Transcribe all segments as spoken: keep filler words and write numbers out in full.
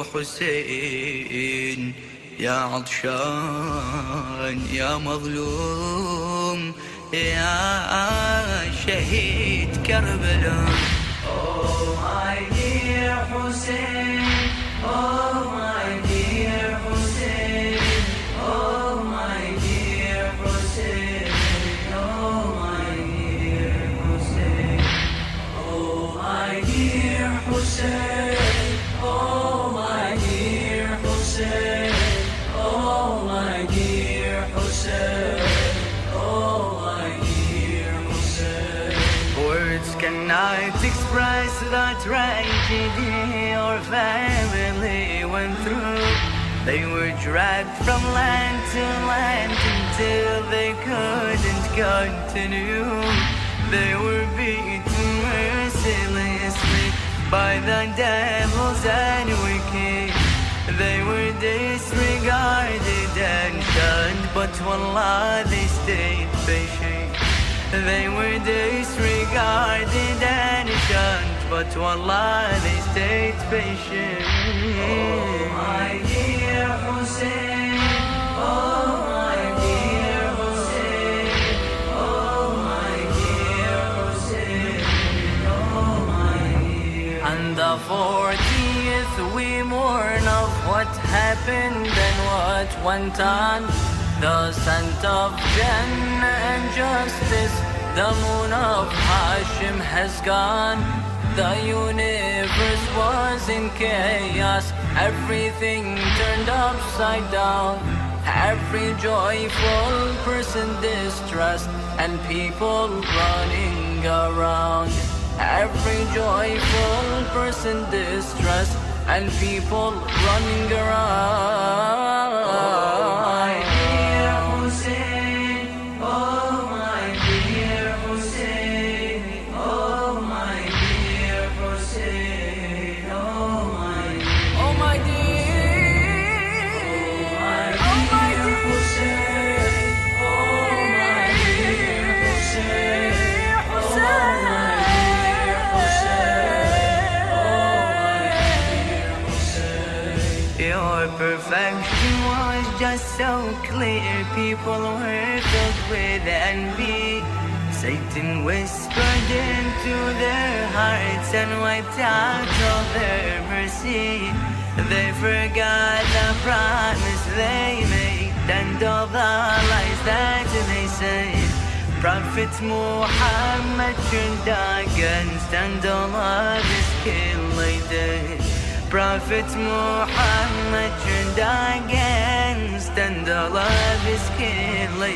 حسين يا عطشان يا مظلوم يا شهيد كربلاء. Oh my dear Hussein, oh my dear Hussein, oh my dear Hussein, oh my dear Hussein, oh my dear Hussein, oh my dear Hussein, oh my dear Hussein, oh my dear Hussein. Words cannot express the tragedy your family went through. They were dragged from land to land until they couldn't continue. They were beaten mercilessly by the devils and wicked. They were disregarded and shunned, but wallah, they stayed patient. They were disregarded and shunned, but wallah, they stayed patient. Oh my dear Hussein, oh my dear Hussein, oh my dear Hussein, oh my dear. On the fortieth we mourn of what happened and what went on. The scent of Jannah and justice, the moon of Hashim has gone. The universe was in chaos, everything turned upside down. Every joyful person distressed and people running around. Every joyful person distressed and people running around. Oh my dear Hussein, oh my dear Hussein, oh my dear Hussein, oh my dear. Oh my dear, oh my dear Hussein, oh my dear Hussein, oh my dear Hussein, oh my dear Hussein. your perfection was just so clear. People were filled with envy. Satan whispered into their hearts and wiped out all their mercy. They forgot the promise they made and all the lies that they said. Prophet Muhammad turned against and all of his kin lay dead. Prophet Muhammad turned against and all of his kin lay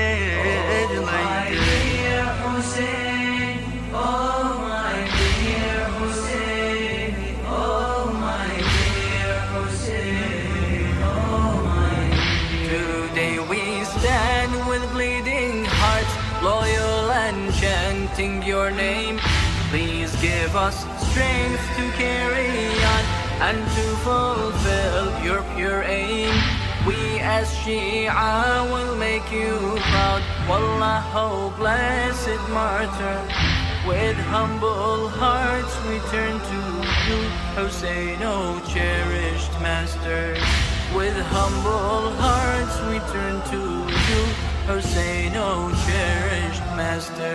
dead, Oh lay my dead. dear Hussein, oh my dear Hussein, oh my dear Hussein, oh my dear. Today we stand with bleeding hearts, loyal and chanting your name. Please give us strength to carry on and to fulfill your pure aim. We as Shia will make you proud. Wallah, oh blessed martyr. With humble hearts we turn to you, Hussein, oh cherished master. With humble hearts we turn to you, Hussein, oh cherished master.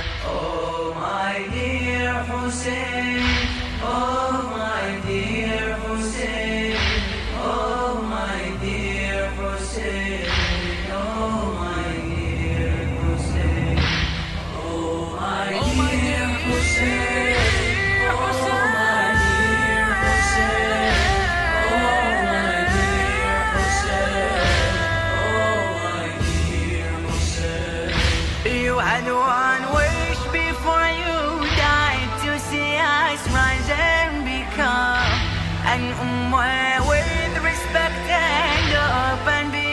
Oh my dear Hussein, oh my dear Hussein, oh my dear Hussein, oh my dear Hussein, oh my dear Hussein, oh my dear Hussein, oh my dear Hussein, oh my dear Hussein. You had one wish before you died, to see us rise and become an ummah with respect and hope and be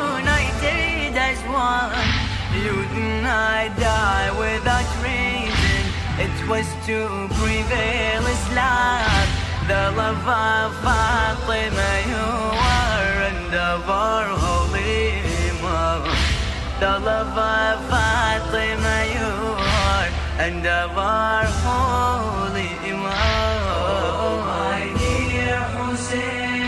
united as one. You did not die without reason, it was to prevail Islam. The love of Fatima you are, and of our holy Imam. The love of Fatima you are, and of our holy Imam. Oh my dear Hussein,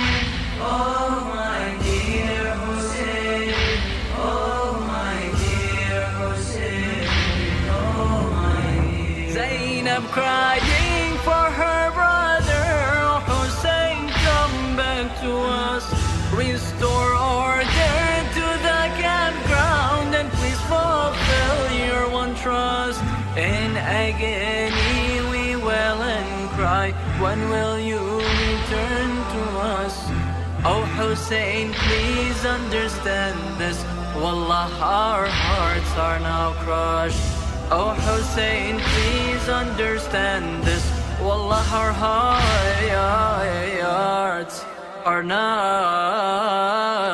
crying for her brother. Oh Hussein, come back to us, restore order to the campground, and please fulfill your one trust. In agony we wail and cry, when will you return to us? Oh Hussein, please understand this, Wallah, our hearts are now crushed. Oh Hussein, please understand this, Wallah, our hearts are now